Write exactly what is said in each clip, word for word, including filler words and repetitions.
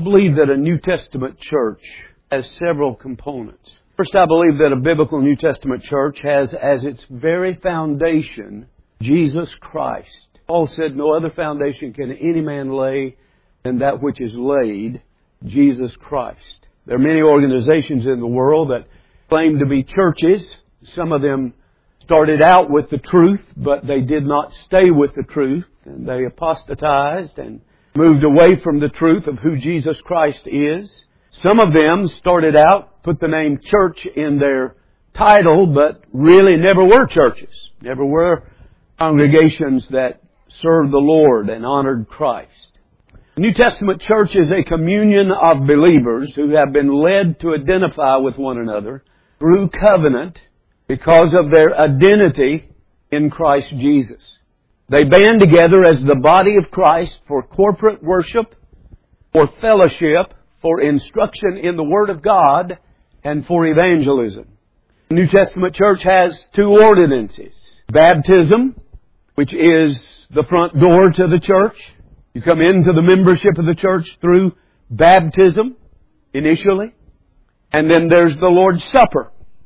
I believe that a New Testament church has several components. First, I believe that a biblical New Testament church has as its very foundation Jesus Christ. Paul said, "No other foundation can any man lay than that which is laid, Jesus Christ." There are many organizations in the world that claim to be churches. Some of them started out with the truth, but they did not stay with the truth, and they apostatized and moved away from the truth of who Jesus Christ is. Some of them started out, put the name church in their title, but really never were churches. Never were congregations that served the Lord and honored Christ. The New Testament church is a communion of believers who have been led to identify with one another through covenant because of their identity in Christ Jesus. They band together as the body of Christ for corporate worship, for fellowship, for instruction in the Word of God, and for evangelism. The New Testament church has two ordinances. Baptism, which is the front door to the church. You come into the membership of the church through baptism, initially. And then there's the Lord's Supper,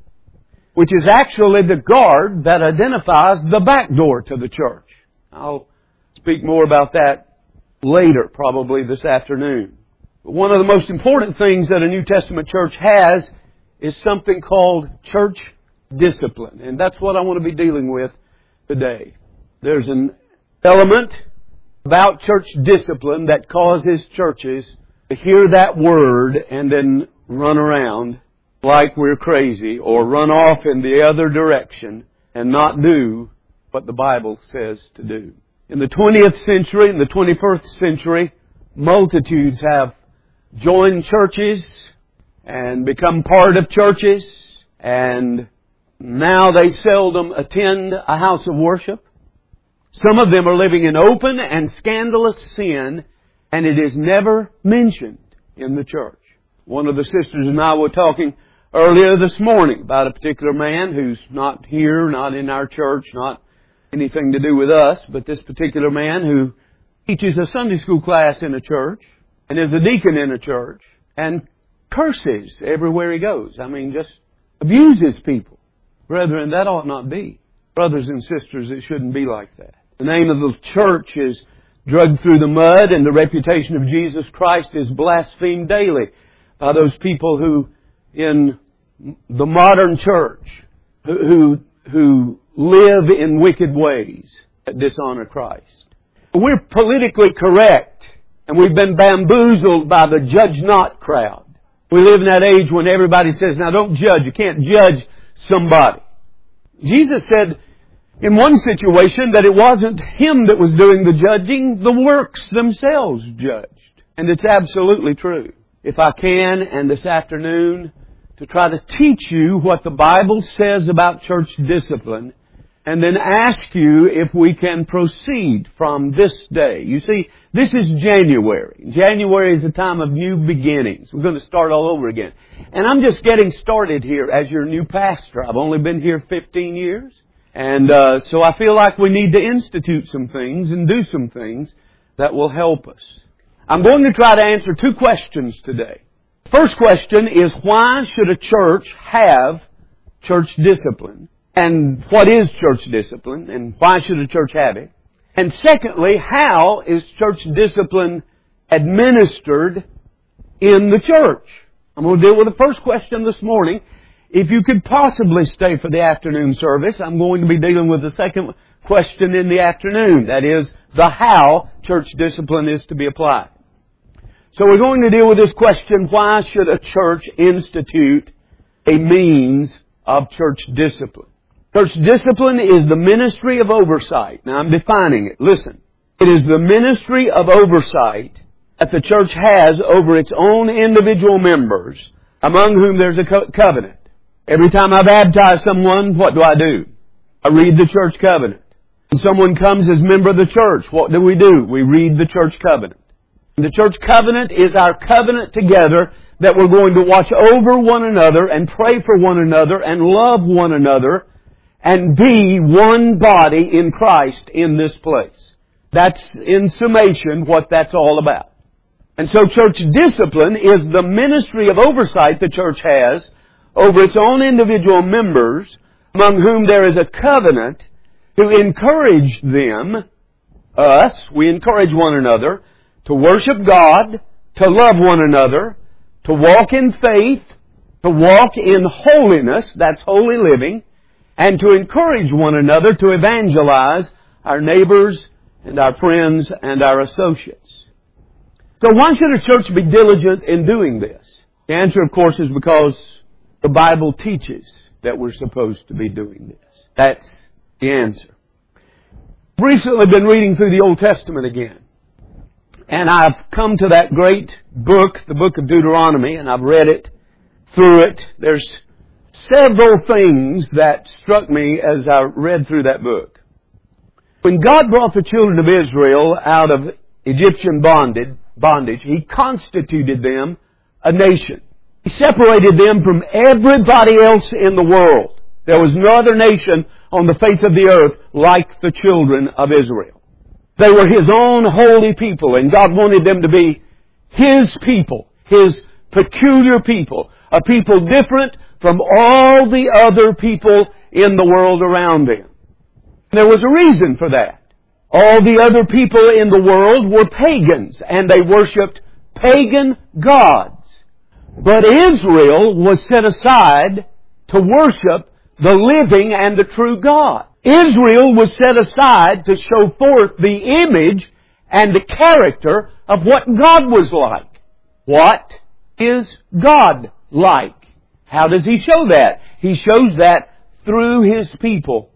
which is actually the guard that identifies the back door to the church. I'll speak more about that later, probably this afternoon. But one of the most important things that a New Testament church has is something called church discipline. And that's what I want to be dealing with today. There's an element about church discipline that causes churches to hear that word and then run around like we're crazy or run off in the other direction and not do what the Bible says to do. In the twentieth century, in the twenty-first century, multitudes have joined churches and become part of churches, and now they seldom attend a house of worship. Some of them are living in open and scandalous sin, and it is never mentioned in the church. One of the sisters and I were talking earlier this morning about a particular man who's not here, not in our church, not anything to do with us, but this particular man who teaches a Sunday school class in a church and is a deacon in a church and curses everywhere he goes. I mean, just abuses people. Brethren, that ought not be. Brothers and sisters, it shouldn't be like that. The name of the church is dragged through the mud, and the reputation of Jesus Christ is blasphemed daily by those people who, in the modern church, who, who, who live in wicked ways that dishonor Christ. We're politically correct, and we've been bamboozled by the judge not crowd. We live in that age when everybody says, now don't judge. You can't judge somebody. Jesus said in one situation that it wasn't Him that was doing the judging, the works themselves judged. And it's absolutely true. If I can, and this afternoon, to try to teach you what the Bible says about church discipline, and then ask you if we can proceed from this day. You see, this is January. January is a time of new beginnings. We're going to start all over again. And I'm just getting started here as your new pastor. I've only been here fifteen years. And uh, so I feel like we need to institute some things and do some things that will help us. I'm going to try to answer two questions today. First question is, why should a church have church discipline? And what is church discipline? And why should a church have it? And secondly, how is church discipline administered in the church? I'm going to deal with the first question this morning. If you could possibly stay for the afternoon service, I'm going to be dealing with the second question in the afternoon. That is, the how church discipline is to be applied. So we're going to deal with this question, why should a church institute a means of church discipline? Church discipline is the ministry of oversight. Now I'm defining it. Listen. It is the ministry of oversight that the church has over its own individual members, among whom there's a co- covenant. Every time I baptize someone, what do I do? I read the church covenant. When someone comes as member of the church, what do we do? We read the church covenant. The church covenant is our covenant together that we're going to watch over one another and pray for one another and love one another and be one body in Christ in this place. That's, in summation, what that's all about. And so church discipline is the ministry of oversight the church has over its own individual members, among whom there is a covenant to encourage them, us, we encourage one another, to worship God, to love one another, to walk in faith, to walk in holiness, that's holy living, and to encourage one another to evangelize our neighbors and our friends and our associates. So why should a church be diligent in doing this? The answer, of course, is because the Bible teaches that we're supposed to be doing this. That's the answer. I've recently been reading through the Old Testament again. And I've come to that great book, the book of Deuteronomy, and I've read it through it. There's several things that struck me as I read through that book. When God brought the children of Israel out of Egyptian bondage, bondage, He constituted them a nation. He separated them from everybody else in the world. There was no other nation on the face of the earth like the children of Israel. They were His own holy people, and God wanted them to be His people, His peculiar people, a people different from all the other people in the world around them. There was a reason for that. All the other people in the world were pagans, and they worshipped pagan gods. But Israel was set aside to worship the living and the true God. Israel was set aside to show forth the image and the character of what God was like. What is God like? How does He show that? He shows that through His people.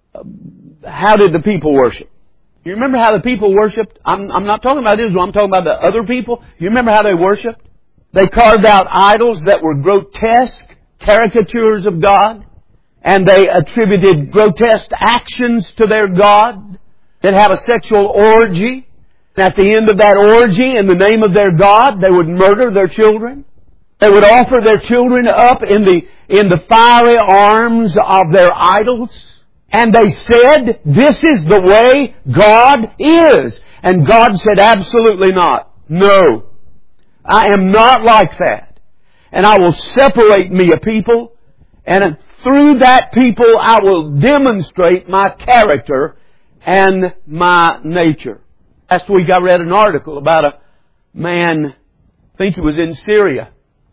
How did the people worship? You remember how the people worshipped? I'm, I'm not talking about Israel, I'm talking about the other people. You remember how they worshipped? They carved out idols that were grotesque caricatures of God. And they attributed grotesque actions to their God. They'd have a sexual orgy. And at the end of that orgy, in the name of their God, they would murder their children. They would offer their children up in the, in the fiery arms of their idols. And they said, this is the way God is. And God said, absolutely not. No. I am not like that. And I will separate me a people. And through that people I will demonstrate my character and my nature. Last week I read an article about a man, I think it was in Syria.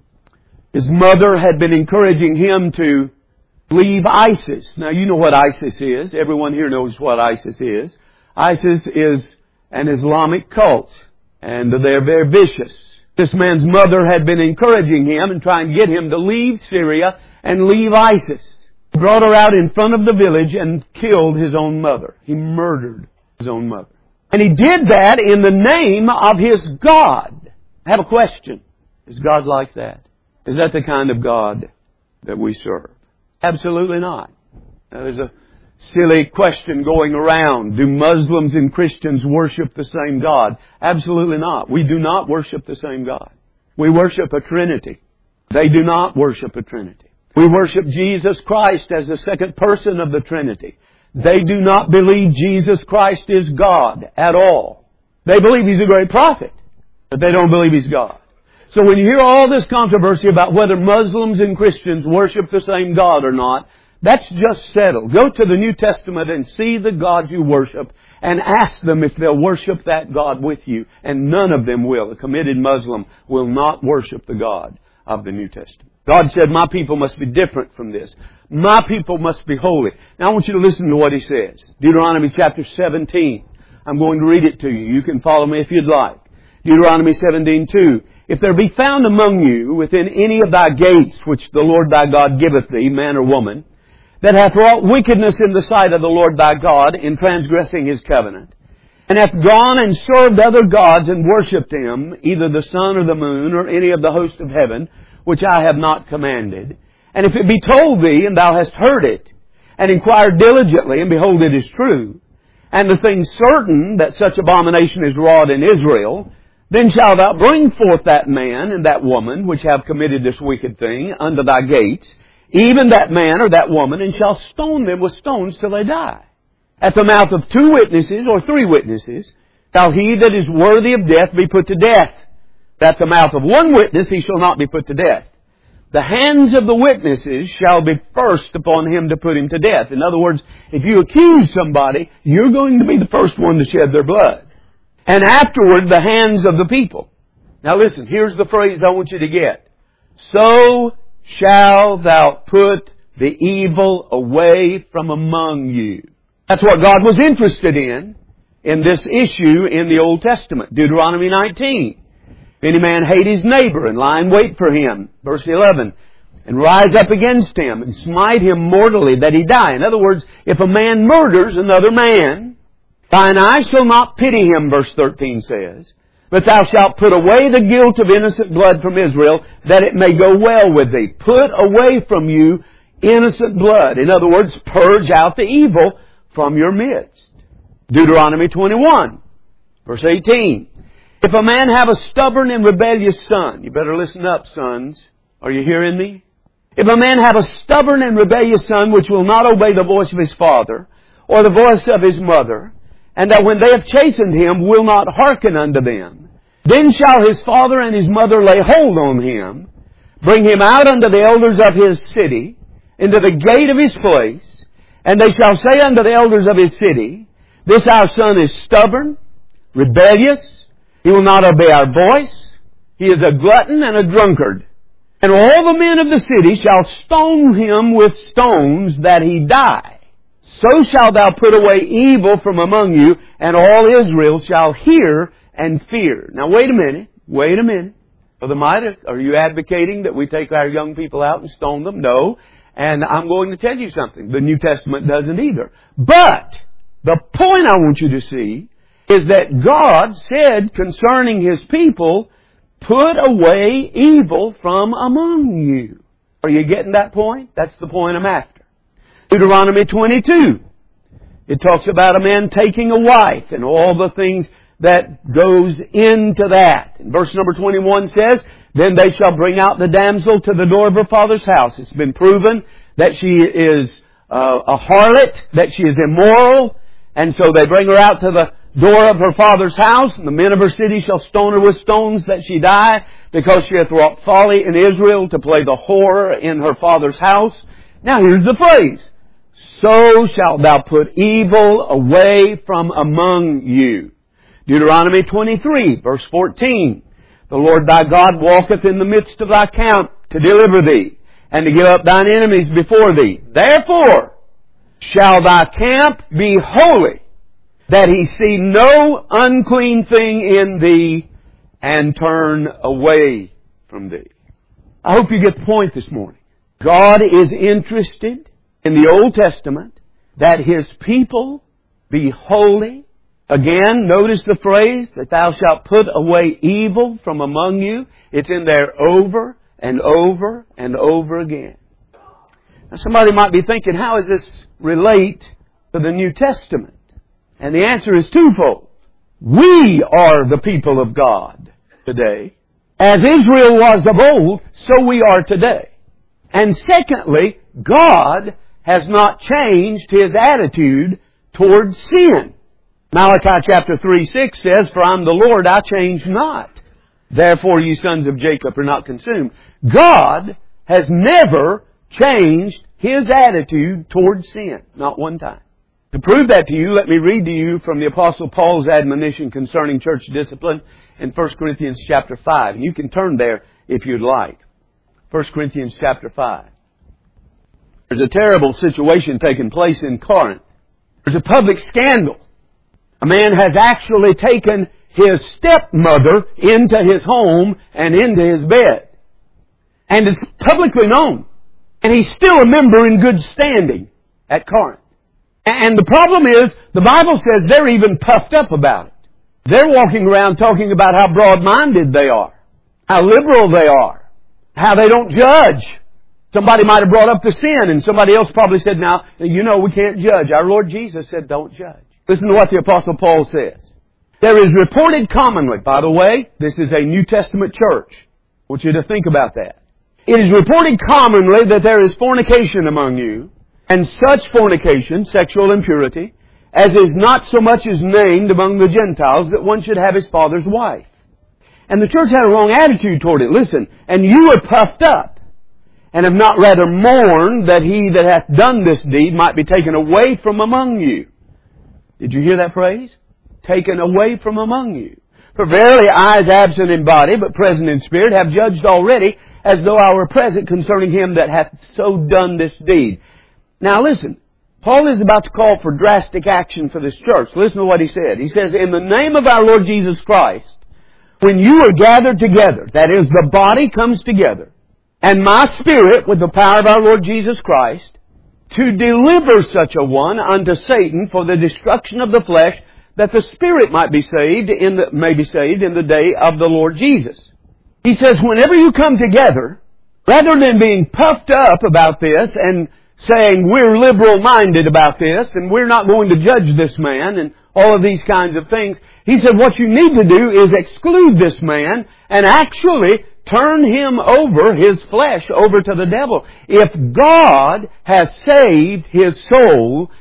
His mother had been encouraging him to leave ISIS. Now you know what ISIS is. Everyone here knows what ISIS is. ISIS is an Islamic cult, and they're very vicious. This man's mother had been encouraging him and trying to get him to leave Syria and leave ISIS. He brought her out in front of the village and killed his own mother. He murdered his own mother. And he did that in the name of his God. I have a question. Is God like that? Is that the kind of God that we serve? Absolutely not. Now, there's a silly question going around. Do Muslims and Christians worship the same God? Absolutely not. We do not worship the same God. We worship a Trinity. They do not worship a Trinity. We worship Jesus Christ as the second person of the Trinity. They do not believe Jesus Christ is God at all. They believe He's a great prophet, but they don't believe He's God. So when you hear all this controversy about whether Muslims and Christians worship the same God or not, that's just settled. Go to the New Testament and see the gods you worship and ask them if they'll worship that God with you. And none of them will. A committed Muslim will not worship the God of the New Testament. God said, my people must be different from this. My people must be holy. Now I want you to listen to what He says. Deuteronomy chapter seventeen. I'm going to read it to you. You can follow me if you'd like. Deuteronomy seventeen two. If there be found among you within any of thy gates which the Lord thy God giveth thee, man or woman, that hath wrought wickedness in the sight of the Lord thy God in transgressing His covenant, and hath gone and served other gods and worshipped them, either the sun or the moon or any of the host of heaven, which I have not commanded. And if it be told thee, and thou hast heard it, and inquired diligently, and behold, it is true, and the thing certain that such abomination is wrought in Israel, then shalt thou bring forth that man and that woman which have committed this wicked thing unto thy gates, even that man or that woman, and shall stone them with stones till they die. At the mouth of two witnesses or three witnesses shall he that is worthy of death be put to death. At the mouth of one witness he shall not be put to death. The hands of the witnesses shall be first upon him to put him to death. In other words, if you accuse somebody, you're going to be the first one to shed their blood. And afterward, the hands of the people. Now listen, here's the phrase I want you to get. So shall thou put the evil away from among you. That's what God was interested in, in this issue in the Old Testament. Deuteronomy nineteen. If any man hate his neighbor and lie in wait for him, verse eleven, and rise up against him and smite him mortally that he die. In other words, if a man murders another man, thine eye shall not pity him, verse thirteen says, but thou shalt put away the guilt of innocent blood from Israel, that it may go well with thee. Put away from you innocent blood. In other words, purge out the evil from your midst. Deuteronomy twenty-one, verse eighteen. If a man have a stubborn and rebellious son, you better listen up, sons. Are you hearing me? If a man have a stubborn and rebellious son which will not obey the voice of his father, or the voice of his mother, and that when they have chastened him will not hearken unto them, then shall his father and his mother lay hold on him, bring him out unto the elders of his city, into the gate of his place, and they shall say unto the elders of his city, this our son is stubborn, rebellious, he will not obey our voice, he is a glutton and a drunkard. And all the men of the city shall stone him with stones that he die. So shalt thou put away evil from among you, and all Israel shall hear and fear. Now wait a minute, wait a minute. Brother Mike, are you advocating that we take our young people out and stone them? No. And I'm going to tell you something. The New Testament doesn't either. But the point I want you to see is that God said concerning His people, put away evil from among you. Are you getting that point? That's the point I'm after. Deuteronomy twenty-two. It talks about a man taking a wife and all the things that goes into that. And verse number twenty-one says, then they shall bring out the damsel to the door of her father's house. It's been proven that she is uh, a harlot, that she is immoral, and so they bring her out to the door of her father's house, and the men of her city shall stone her with stones that she die, because she hath wrought folly in Israel to play the whore in her father's house. Now here's the phrase. So shalt thou put evil away from among you. Deuteronomy twenty-three, verse fourteen. The Lord thy God walketh in the midst of thy camp to deliver thee, and to give up thine enemies before thee. Therefore shall thy camp be holy, that he see no unclean thing in thee, and turn away from thee. I hope you get the point this morning. God is interested in the Old Testament that His people be holy. Again, notice the phrase that thou shalt put away evil from among you. It's in there over and over and over again. Now somebody might be thinking, how does this relate to the New Testament? And the answer is twofold. We are the people of God today. As Israel was of old, so we are today. And secondly, God has not changed His attitude towards sin. Malachi chapter three six says, for I'm the Lord, I change not. Therefore you sons of Jacob are not consumed. God has never changed His attitude towards sin. Not one time. To prove that to you, let me read to you from the Apostle Paul's admonition concerning church discipline in First Corinthians chapter five. And you can turn there if you'd like. First Corinthians chapter five. There's a terrible situation taking place in Corinth. There's a public scandal. A man has actually taken his stepmother into his home and into his bed. And it's publicly known. And he's still a member in good standing at Corinth. And the problem is, the Bible says they're even puffed up about it. They're walking around talking about how broad-minded they are, how liberal they are, how they don't judge. Somebody might have brought up the sin, and somebody else probably said, now, you know, we can't judge. Our Lord Jesus said, don't judge. Listen to what the Apostle Paul says. There is reported commonly, by the way, this is a New Testament church. I want you to think about that. It is reported commonly that there is fornication among you, and such fornication, sexual impurity, as is not so much as named among the Gentiles, that one should have his father's wife. And the church had a wrong attitude toward it. Listen, and you are puffed up, and have not rather mourned that he that hath done this deed might be taken away from among you. Did you hear that phrase? Taken away from among you. For verily I, as absent in body, but present in spirit, have judged already, as though I were present, concerning him that hath so done this deed. Now listen, Paul is about to call for drastic action for this church. Listen to what he said. He says, in the name of our Lord Jesus Christ, when you are gathered together, that is, the body comes together, and my spirit, with the power of our Lord Jesus Christ, to deliver such a one unto Satan for the destruction of the flesh, that the spirit might be saved in the, may be saved in the day of the Lord Jesus. He says, whenever you come together, rather than being puffed up about this and saying we're liberal-minded about this and we're not going to judge this man and all of these kinds of things, he said what you need to do is exclude this man and actually turn him over, his flesh, over to the devil. If God has saved his soul,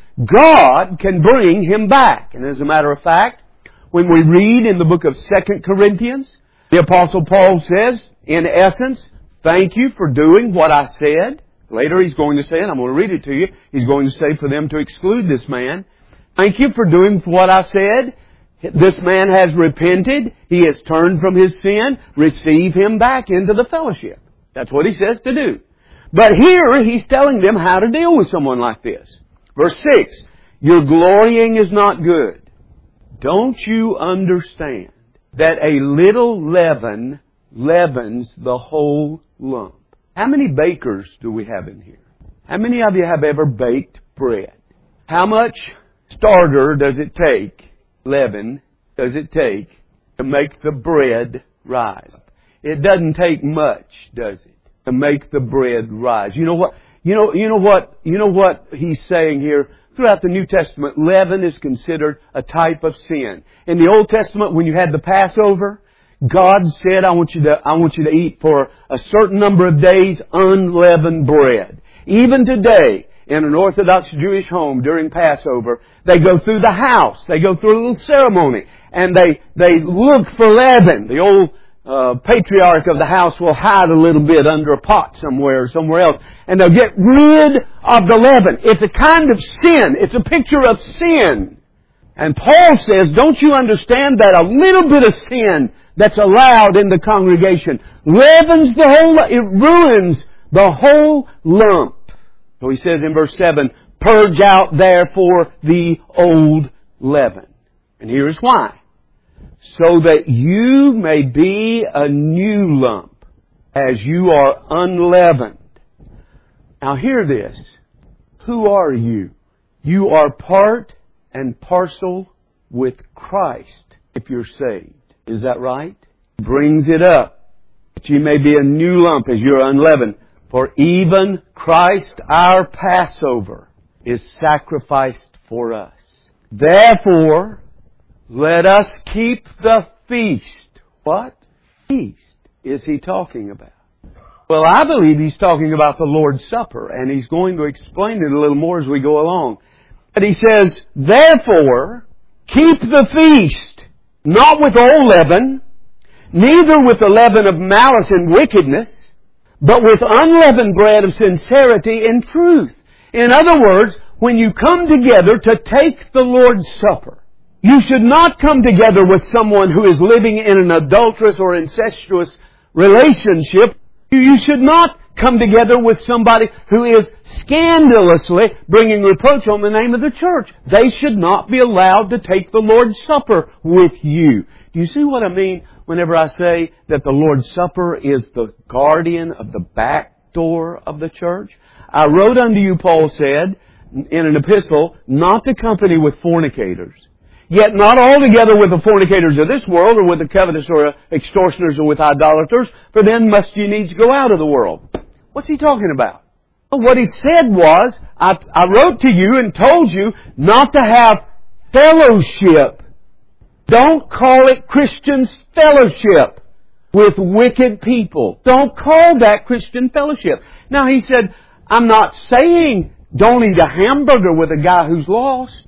God can bring him back. And as a matter of fact, when we read in the book of Second Corinthians, the Apostle Paul says, in essence, thank you for doing what I said. Later he's going to say, and I'm going to read it to you, he's going to say for them to exclude this man. Thank you for doing what I said. This man has repented. He has turned from his sin. Receive him back into the fellowship. That's what he says to do. But here he's telling them how to deal with someone like this. Verse six, your glorying is not good. Don't you understand that a little leaven leavens the whole lump? How many bakers do we have in here? How many of you have ever baked bread? How much starter does it take, leaven, does it take to make the bread rise? It doesn't take much, does it, to make the bread rise? You know what? You know, you know what? You know what he's saying here? Throughout the New Testament, leaven is considered a type of sin. In the Old Testament, when you had the Passover, God said, I want you to, I want you to eat for a certain number of days unleavened bread. Even today, in an Orthodox Jewish home during Passover, they go through the house. They go through a little ceremony. And they, they look for leaven. The old uh, patriarch of the house will hide a little bit under a pot somewhere or somewhere else. And they'll get rid of the leaven. It's a kind of sin. It's a picture of sin. And Paul says, don't you understand that a little bit of sin that's allowed in the congregation leavens the whole, it ruins the whole lump. So he says in verse seven, purge out therefore the old leaven. And here's why. So that you may be a new lump, as you are unleavened. Now hear this. Who are you? You are part and parcel with Christ if you're saved. Is that right? Brings it up. That you may be a new lump as you're unleavened. For even Christ our Passover is sacrificed for us. Therefore, let us keep the feast. What feast is he talking about? Well, I believe he's talking about the Lord's Supper, and he's going to explain it a little more as we go along. But he says, therefore, keep the feast, not with old leaven, neither with the leaven of malice and wickedness, but with unleavened bread of sincerity and truth. In other words, when you come together to take the Lord's Supper, you should not come together with someone who is living in an adulterous or incestuous relationship. You should not come together with somebody who is scandalously bringing reproach on the name of the church. They should not be allowed to take the Lord's Supper with you. Do you see what I mean whenever I say that the Lord's Supper is the guardian of the back door of the church? I wrote unto you, Paul said, in an epistle, not to company with fornicators. Yet not altogether with the fornicators of this world, or with the covetous, or extortioners, or with idolaters, for then must you needs go out of the world. What's he talking about? Well, what he said was, I, I wrote to you and told you not to have fellowship. Don't call it Christian fellowship with wicked people. Don't call that Christian fellowship. Now he said, I'm not saying don't eat a hamburger with a guy who's lost.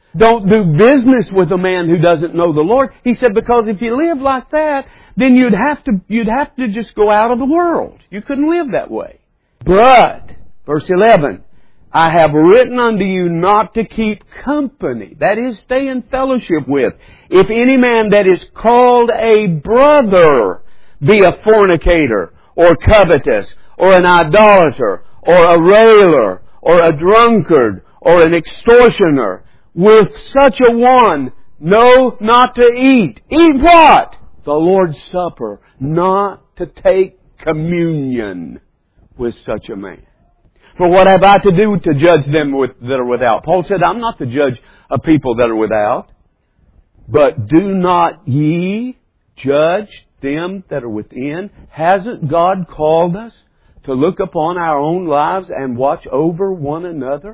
Don't do business with a man who doesn't know the Lord. He said, because if you live like that, then you'd have to, you'd have to just go out of the world. You couldn't live that way. But, verse eleven, I have written unto you not to keep company. That is, stay in fellowship with. If any man that is called a brother be a fornicator, or covetous, or an idolater, or a railer, or a drunkard, or an extortioner, with such a one, no, not to eat. Eat what? The Lord's Supper. Not to take communion with such a man. For what have I to do to judge them with, that are without? Paul said, I'm not the judge of people that are without. But do not ye judge them that are within? Hasn't God called us to look upon our own lives and watch over one another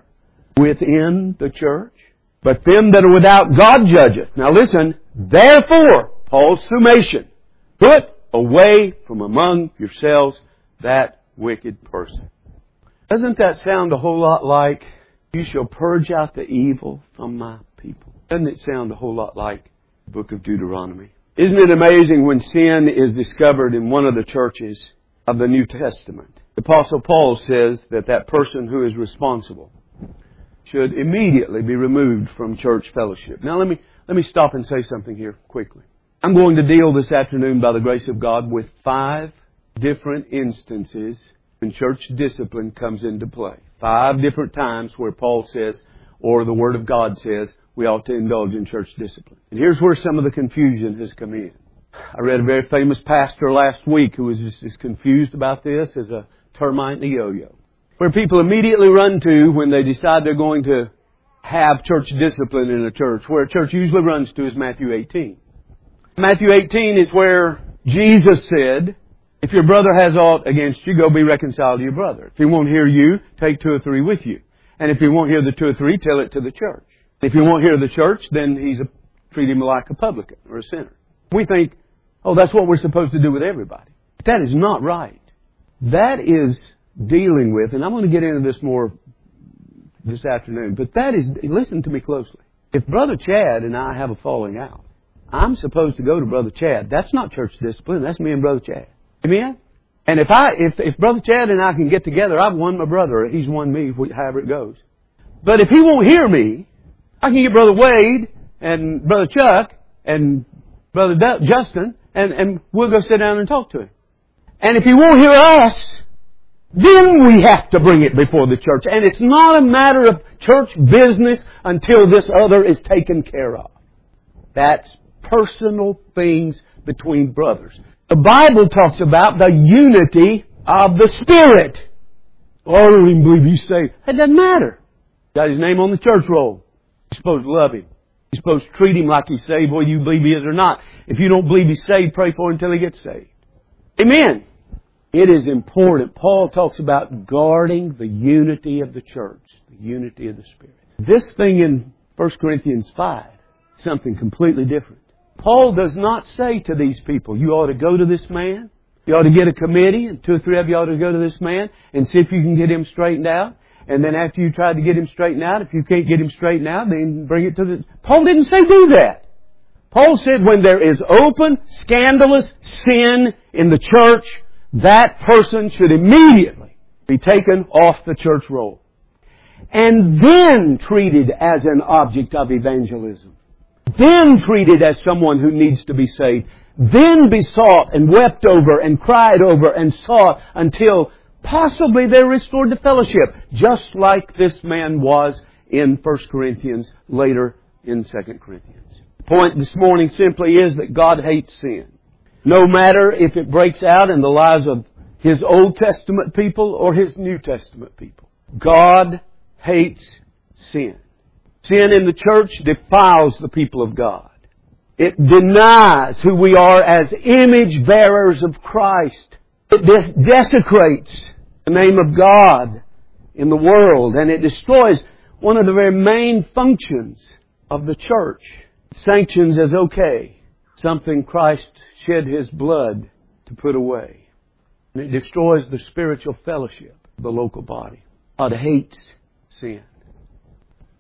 within the church? But them that are without, God judgeth. Now listen, therefore, Paul's summation, put away from among yourselves that wicked person. Doesn't that sound a whole lot like, you shall purge out the evil from my people? Doesn't it sound a whole lot like the book of Deuteronomy? Isn't it amazing when sin is discovered in one of the churches of the New Testament? The Apostle Paul says that that person who is responsible should immediately be removed from church fellowship. Now let me, let me stop and say something here quickly. I'm going to deal this afternoon, by the grace of God, with five different instances when church discipline comes into play. Five different times where Paul says, or the Word of God says, we ought to indulge in church discipline. And here's where some of the confusion has come in. I read a very famous pastor last week who was just as confused about this as a termite in a yo-yo. Where people immediately run to when they decide they're going to have church discipline in a church. Where a church usually runs to is Matthew eighteen. Matthew eighteen is where Jesus said, if your brother has aught against you, go be reconciled to your brother. If he won't hear you, take two or three with you. And if he won't hear the two or three, tell it to the church. If he won't hear the church, then he's a, treat him like a publican or a sinner. We think, oh, that's what we're supposed to do with everybody. That is not right. That is dealing with, and I'm going to get into this more this afternoon, but that is, listen to me closely. If Brother Chad and I have a falling out, I'm supposed to go to Brother Chad. That's not church discipline. That's me and Brother Chad. Amen? And if I, if, if Brother Chad and I can get together, I've won my brother, or he's won me, however it goes. But if he won't hear me, I can get Brother Wade and Brother Chuck and Brother D- Justin, and, and we'll go sit down and talk to him. And if he won't hear us, then we have to bring it before the church. And it's not a matter of church business until this other is taken care of. That's personal things between brothers. The Bible talks about the unity of the Spirit. Oh, I don't even believe he's saved. It doesn't matter. Got his name on the church roll. You're supposed to love him. You're supposed to treat him like he's saved, whether you believe he is or not. If you don't believe he's saved, pray for him until he gets saved. Amen. It is important. Paul talks about guarding the unity of the church, the unity of the Spirit. This thing in First Corinthians five, something completely different. Paul does not say to these people, you ought to go to this man, you ought to get a committee, and two or three of you ought to go to this man and see if you can get him straightened out. And then after you try to get him straightened out, if you can't get him straightened out, then bring it to the... Paul didn't say do that. Paul said when there is open, scandalous sin in the church, that person should immediately be taken off the church roll. And then treated as an object of evangelism. Then treated as someone who needs to be saved. Then be sought and wept over and cried over and sought until possibly they're restored to fellowship. Just like this man was in First Corinthians, later in Second Corinthians. The point this morning simply is that God hates sin. No matter if it breaks out in the lives of His Old Testament people or His New Testament people. God hates sin. Sin in the church defiles the people of God. It denies who we are as image bearers of Christ. It des- desecrates the name of God in the world. And it destroys one of the very main functions of the church. It sanctions as okay something Christ shed His blood to put away. And it destroys the spiritual fellowship of the local body. God hates sin.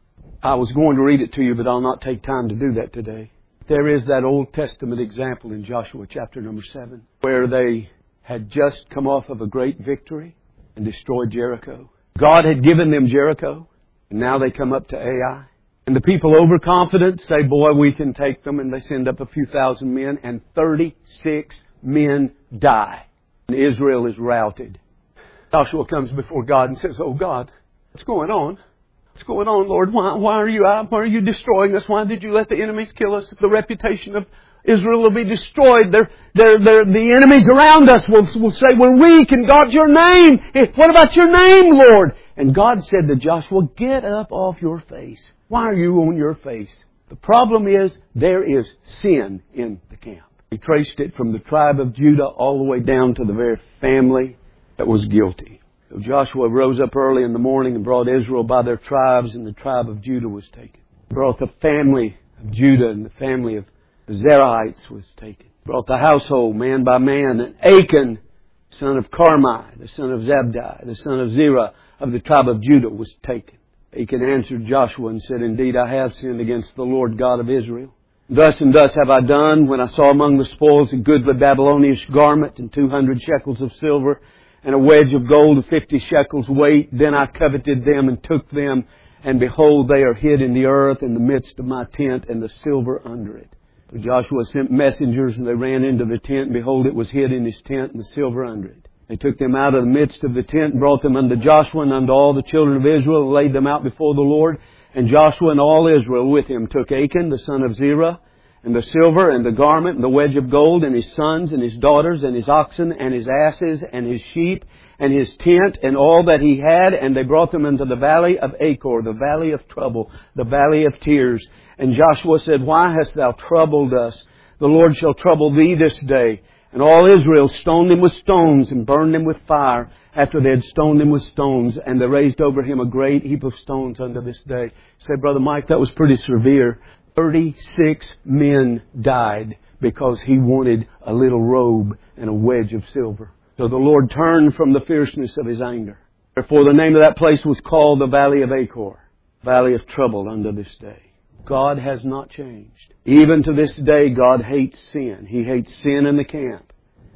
I was going to read it to you, but I'll not take time to do that today. There is that Old Testament example in Joshua chapter number seven, where they had just come off of a great victory and destroyed Jericho. God had given them Jericho, and now they come up to Ai. And the people, overconfident, say, boy, we can take them. And they send up a few thousand men, and thirty-six men die. And Israel is routed. Joshua comes before God and says, oh God, what's going on? What's going on, Lord? Why, why are you out? Why are you destroying us? Why did you let the enemies kill us? The reputation of Israel will be destroyed. They're, they're, they're, the enemies around us will, will say, we're weak, and God's your name. What about your name, Lord? And God said to Joshua, get up off your face. Why are you on your face? The problem is, there is sin in the camp. He traced it from the tribe of Judah all the way down to the very family that was guilty. So Joshua rose up early in the morning and brought Israel by their tribes, and the tribe of Judah was taken. He brought the family of Judah, and the family of the Zerahites was taken. He brought the household man by man, and Achan, son of Carmi, the son of Zabdi, the son of Zerah of the tribe of Judah, was taken. Achan answered Joshua and said, indeed, I have sinned against the Lord God of Israel. Thus and thus have I done, when I saw among the spoils a goodly Babylonian garment and two hundred shekels of silver and a wedge of gold of fifty shekels weight. Then I coveted them and took them, and behold, they are hid in the earth in the midst of my tent, and the silver under it. So Joshua sent messengers, and they ran into the tent, and behold, it was hid in his tent, and the silver under it. They took them out of the midst of the tent and brought them unto Joshua and unto all the children of Israel, and laid them out before the Lord. And Joshua and all Israel with him took Achan, the son of Zerah, and the silver, and the garment, and the wedge of gold, and his sons, and his daughters, and his oxen, and his asses, and his sheep, and his tent, and all that he had, and they brought them into the valley of Achor, the valley of trouble, the valley of tears. And Joshua said, why hast thou troubled us? The Lord shall trouble thee this day. And all Israel stoned him with stones and burned him with fire after they had stoned him with stones. And they raised over him a great heap of stones unto this day. You say, Brother Mike, that was pretty severe. Thirty-six men died because he wanted a little robe and a wedge of silver. So the Lord turned from the fierceness of his anger. Therefore the name of that place was called the Valley of Achor, Valley of Trouble unto this day. God has not changed. Even to this day, God hates sin. He hates sin in the camp.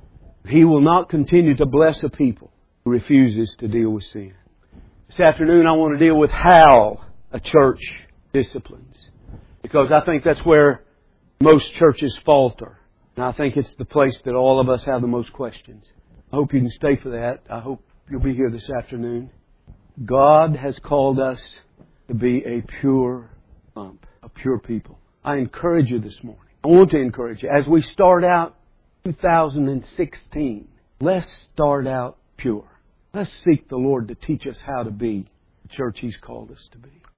He will not continue to bless a people who refuses to deal with sin. This afternoon, I want to deal with how a church disciplines. Because I think that's where most churches falter. And I think it's the place that all of us have the most questions. I hope you can stay for that. I hope you'll be here this afternoon. God has called us to be a pure lump, a pure people. I encourage you this morning. I want to encourage you. As we start out two thousand sixteen, let's start out pure. Let's seek the Lord to teach us how to be the church He's called us to be.